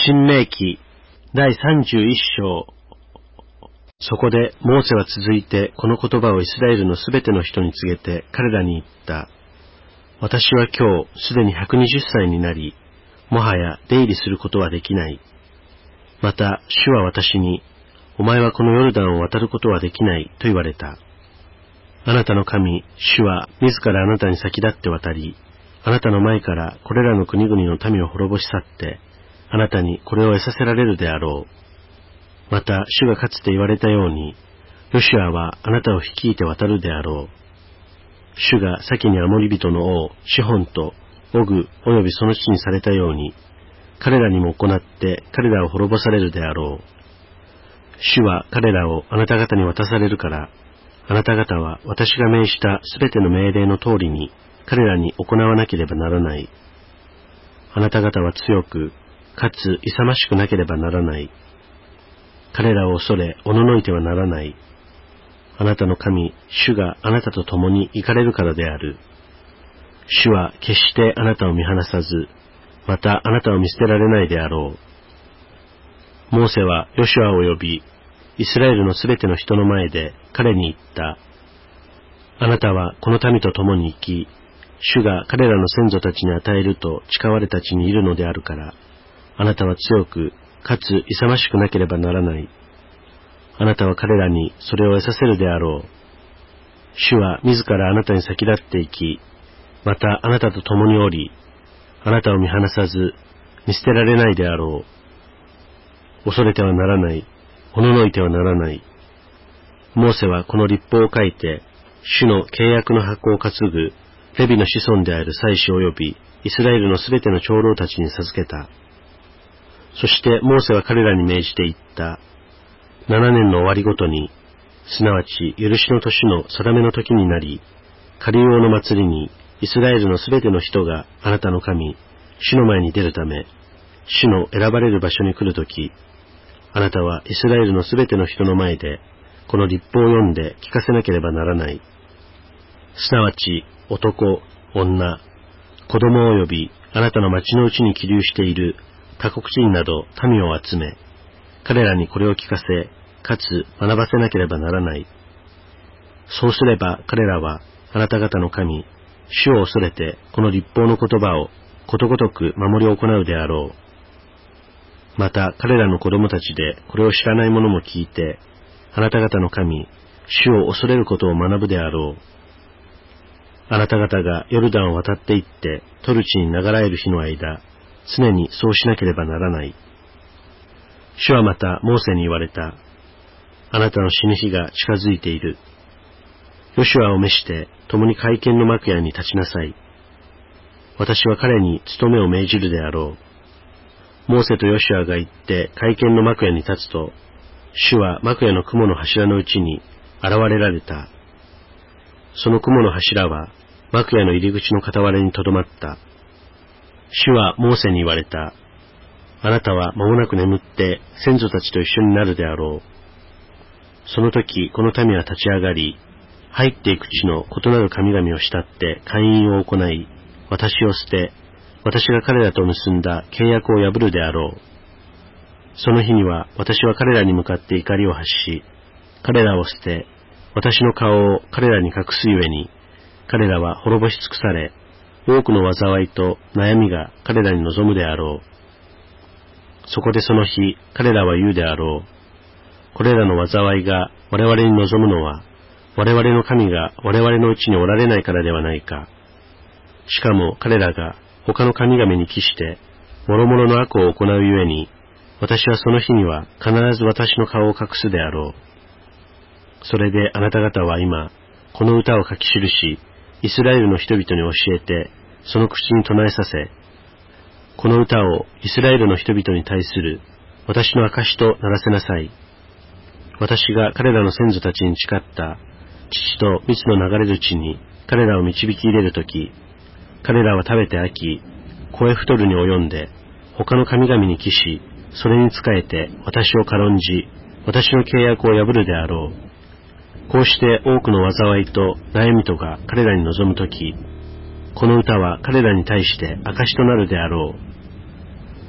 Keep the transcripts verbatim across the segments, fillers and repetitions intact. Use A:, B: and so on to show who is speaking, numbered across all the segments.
A: 新明記だいさんじゅういっ章。そこでモーセは続いてこの言葉をイスラエルのすべての人に告げて彼らに言った。私は今日すでにひゃくにじゅっさいになり、もはや出入りすることはできない。また主は私に、お前はこのヨルダンを渡ることはできないと言われた。あなたの神、主は自らあなたに先立って渡り、あなたの前からこれらの国々の民を滅ぼし去って、あなたにこれを得させられるであろう。また主がかつて言われたように、ヨシュアはあなたを率いて渡るであろう。主が先にアモリ人の王シホンとオグおよびその地にされたように、彼らにも行って彼らを滅ぼされるであろう。主は彼らをあなた方に渡されるから、あなた方は私が命じたすべての命令の通りに彼らに行わなければならない。あなた方は強く、かつ勇ましくなければならない。彼らを恐れ、おののいてはならない。あなたの神、主があなたと共に行かれるからである。主は決してあなたを見放さず、またあなたを見捨てられないであろう。モーセはヨシュアを呼び、イスラエルのすべての人の前で彼に言った。あなたはこの民と共に行き、主が彼らの先祖たちに与えると誓われた地にいるのであるから、あなたは強く、かつ勇ましくなければならない。あなたは彼らにそれを得させるであろう。主は自らあなたに先立って行き、またあなたと共におり、あなたを見放さず、見捨てられないであろう。恐れてはならない。おののいてはならない。モーセはこの律法を書いて、主の契約の箱を担ぐレビの子孫である祭司及びイスラエルのすべての長老たちに授けた。そしてモーセは彼らに命じて言った。七年の終わりごとに、すなわち許しの年の定めの時になり、カリオの祭りにイスラエルのすべての人があなたの神、主の前に出るため、主の選ばれる場所に来るとき、あなたはイスラエルのすべての人の前で、この律法を読んで聞かせなければならない。すなわち男、女、子供及びあなたの町のうちに起立している他国人など民を集め、彼らにこれを聞かせ、かつ学ばせなければならない。そうすれば彼らはあなた方の神、主を恐れてこの律法の言葉をことごとく守り行うであろう。また彼らの子供たちでこれを知らない者も聞いて、あなた方の神、主を恐れることを学ぶであろう。あなた方がヨルダンを渡って行ってトル地に流らえる日の間、常にそうしなければならない。主はまたモーセに言われた。あなたの死ぬ日が近づいている。ヨシュアを召して共に会見の幕屋に立ちなさい。私は彼に務めを命じるであろう。モーセとヨシュアが行って会見の幕屋に立つと、主は幕屋の雲の柱のうちに現れられた。その雲の柱は幕屋の入り口の傍らにとどまった。主はモーセに言われた。あなたは間もなく眠って先祖たちと一緒になるであろう。その時この民は立ち上がり、入っていく地の異なる神々を慕って姦淫を行い、私を捨て、私が彼らと結んだ契約を破るであろう。その日には私は彼らに向かって怒りを発し、彼らを捨て、私の顔を彼らに隠すゆえに、彼らは滅ぼし尽くされ、多くの災いと悩みが彼らに望むであろう。そこでその日、彼らは言うであろう。これらの災いが我々に望むのは、我々の神が我々のうちにおられないからではないか。しかも彼らが他の神々に帰して、諸々の悪を行うゆえに、私はその日には必ず私の顔を隠すであろう。それであなた方は今、この歌を書き記し、イスラエルの人々に教えて、その口に唱えさせ、この歌をイスラエルの人々に対する私の証とならせなさい。私が彼らの先祖たちに誓った父と蜜の流れる地に彼らを導き入れるとき、彼らは食べて飽き、肥え太るに及んで、他の神々に帰し、それに仕えて私を軽んじ、私の契約を破るであろう。こうして多くの災いと悩みとが彼らに望むとき、この歌は彼らに対して証となるであろう。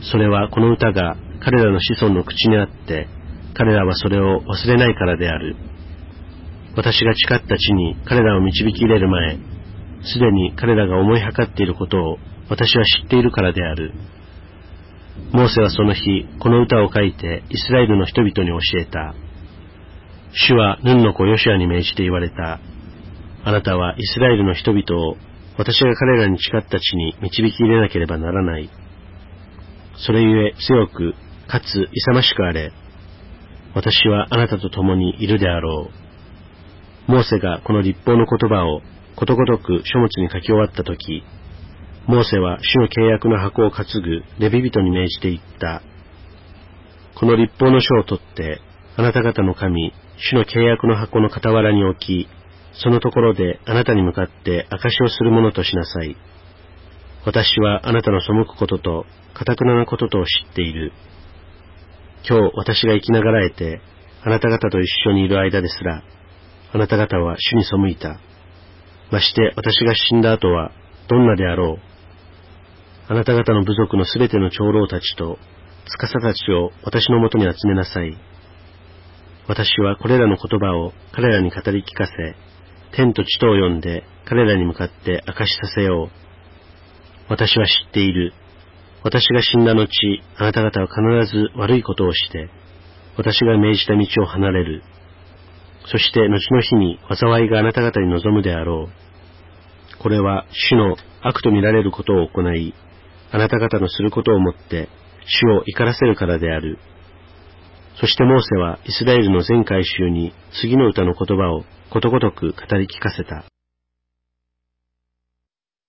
A: それはこの歌が彼らの子孫の口にあって、彼らはそれを忘れないからである。私が誓った地に彼らを導き入れる前、すでに彼らが思いはかっていることを私は知っているからである。モーセはその日、この歌を書いてイスラエルの人々に教えた。主はヌンの子ヨシュアに命じて言われた。あなたはイスラエルの人々を私が彼らに誓った地に導き入れなければならない。それゆえ強くかつ勇ましくあれ。私はあなたと共にいるであろう。モーセがこの律法の言葉をことごとく書物に書き終わったとき、モーセは主の契約の箱を担ぐレビ人に命じて言った。この律法の書を取って、あなた方の神、主の契約の箱の傍らに置き、そのところであなたに向かって証しをするものとしなさい。私はあなたの背くことと、堅くななこととを知っている。今日私が生きながらえて、あなた方と一緒にいる間ですら、あなた方は主に背いた。まして私が死んだ後はどんなであろう。あなた方の部族のすべての長老たちと司たちを私のもとに集めなさい。私はこれらの言葉を彼らに語り聞かせ、天と地とを呼んで彼らに向かって明かしさせよう。私は知っている。私が死んだ後、あなた方は必ず悪いことをして、私が命じた道を離れる。そして後の日に災いがあなた方に望むであろう。これは主の悪と見られることを行い、あなた方のすることをもって主を怒らせるからである。そしてモーセはイスラエルの全会衆に次の歌の言葉をことごとく語り聞かせた。